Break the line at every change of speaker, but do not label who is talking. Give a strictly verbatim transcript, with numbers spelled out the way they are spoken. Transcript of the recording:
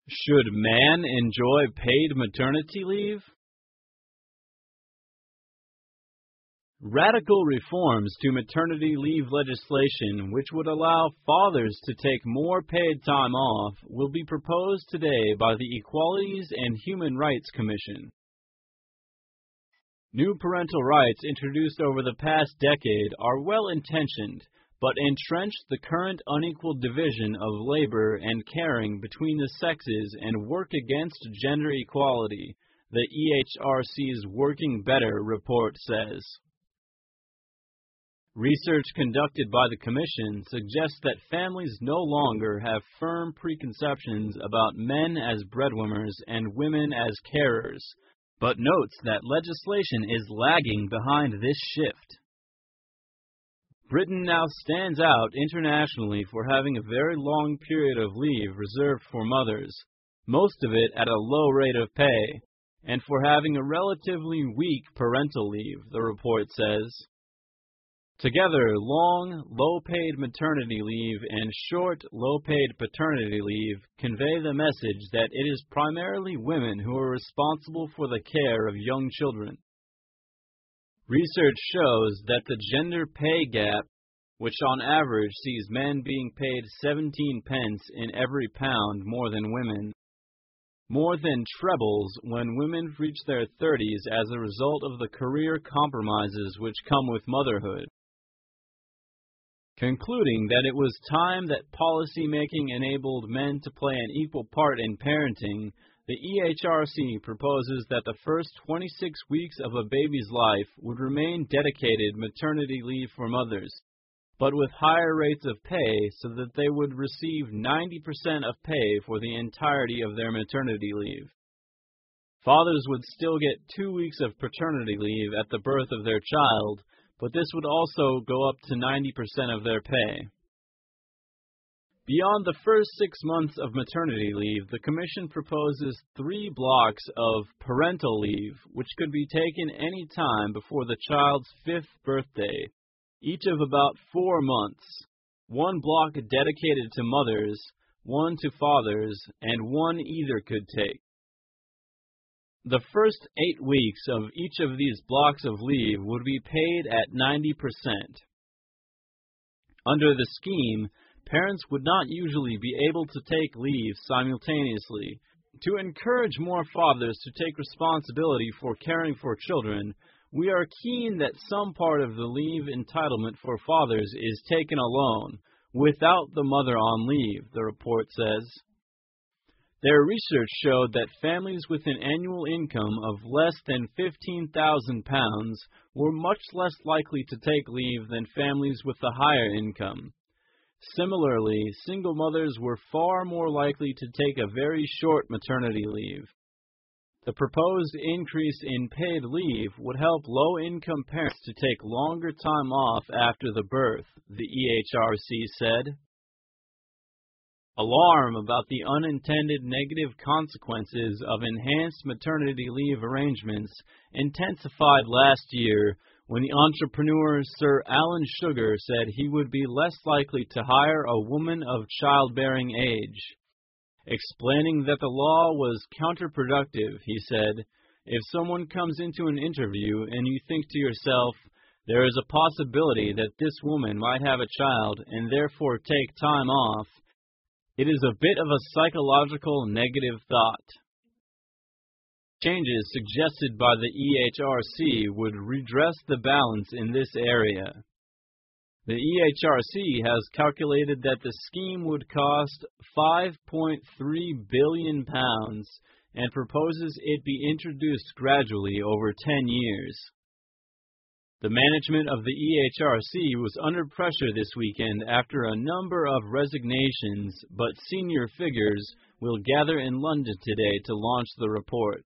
Should man enjoy paid maternity leave? Radical reforms to maternity leave legislation, which would allow fathers to take more paid time off, will be proposed today by the Equalities and Human Rights Commission. New parental rights introduced over the past decade are well-intentioned, but entrench the current unequal division of labor and caring between the sexes and work against gender equality, the E H R C's Working Better report says. Research conducted by the Commission suggests that families no longer have firm preconceptions about men as breadwinners and women as carers, but notes that legislation is lagging behind this shift. Britain now stands out internationally for having a very long period of leave reserved for mothers, most of it at a low rate of pay, and for having a relatively weak parental leave, the report says. Together, long, low-paid maternity leave and short, low-paid paternity leave convey the message that it is primarily women who are responsible for the care of young children. Research shows that the gender pay gap, which on average sees men being paid seventeen pence in every pound more than women, more than trebles when women reach their thirties as a result of the career compromises which come with motherhood. Concluding that it was time that policy-making enabled men to play an equal part in parenting, the E H R C proposes that the first twenty-six weeks of a baby's life would remain dedicated maternity leave for mothers, but with higher rates of pay so that they would receive ninety percent of pay for the entirety of their maternity leave. Fathers would still get two weeks of paternity leave at the birth of their child, but this would also go up to ninety percent of their pay. Beyond the first six months of maternity leave, the Commission proposes three blocks of parental leave, which could be taken any time before the child's fifth birthday, each of about four months, one block dedicated to mothers, one to fathers, and one either could take. The first eight weeks of each of these blocks of leave would be paid at ninety percent. Under the scheme, parents would not usually be able to take leave simultaneously. To encourage more fathers to take responsibility for caring for children, we are keen that some part of the leave entitlement for fathers is taken alone, without the mother on leave, the report says. Their research showed that families with an annual income of less than fifteen thousand pounds were much less likely to take leave than families with a higher income. Similarly, single mothers were far more likely to take a very short maternity leave. The proposed increase in paid leave would help low-income parents to take longer time off after the birth, the E H R C said. Alarm about the unintended negative consequences of enhanced maternity leave arrangements intensified last year when the entrepreneur Sir Alan Sugar said he would be less likely to hire a woman of childbearing age. Explaining that the law was counterproductive, he said, if someone comes into an interview and you think to yourself, there is a possibility that this woman might have a child and therefore take time off, it is a bit of a psychological negative thought. Changes suggested by the E H R C would redress the balance in this area. The E H R C has calculated that the scheme would cost five point three billion pounds and proposes it be introduced gradually over ten years. The management of the E H R C was under pressure this weekend after a number of resignations, but senior figures will gather in London today to launch the report.